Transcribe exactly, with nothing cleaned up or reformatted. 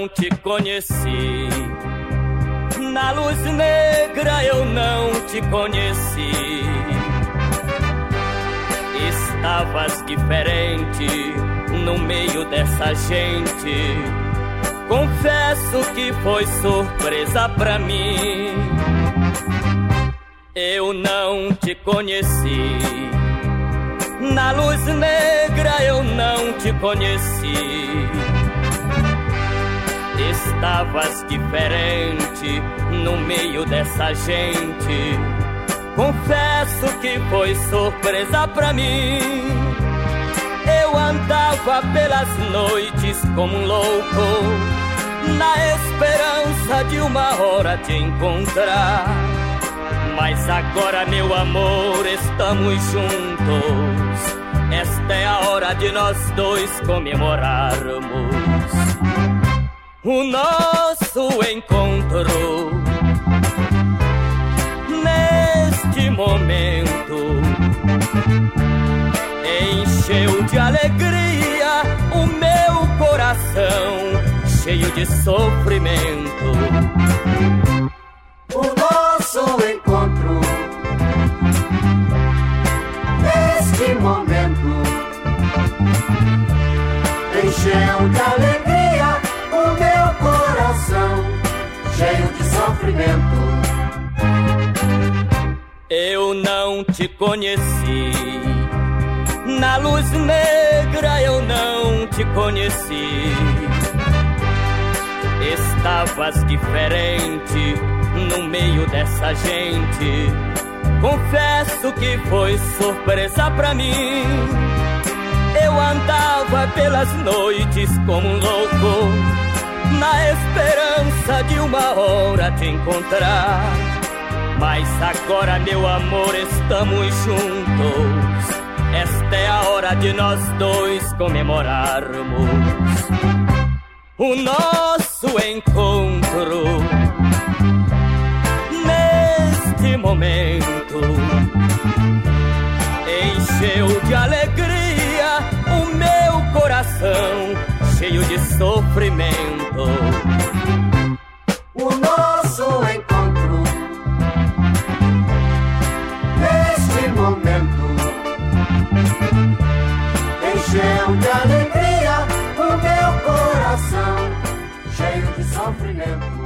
não te conheci. Na luz negra eu não te conheci. Estavas diferente no meio dessa gente. Confesso que foi surpresa pra mim. Eu não te conheci. Na luz negra eu não te conheci. Estavas diferente no meio dessa gente. Confesso que foi surpresa pra mim. Eu andava pelas noites como um louco, na esperança de uma hora te encontrar. Mas agora, meu amor, estamos juntos. Esta é a hora de nós dois comemorarmos o nosso encontro. Neste momento encheu de alegria o meu coração, cheio de sofrimento. O nosso encontro, neste momento, encheu de alegria o meu coração, cheio de sofrimento. Eu não te conheci. Na luz negra eu não te conheci. Estavas diferente no meio dessa gente. Confesso que foi surpresa pra mim. Eu andava pelas noites como um louco, na esperança de uma hora te encontrar. Mas agora, meu amor, estamos juntos. Esta é a hora de nós dois comemorarmos o nosso encontro. Neste momento encheu de alegria o meu coração, cheio de sofrimento. O nosso encontro, neste momento, encheu de alegria o meu coração, cheio de sofrimento.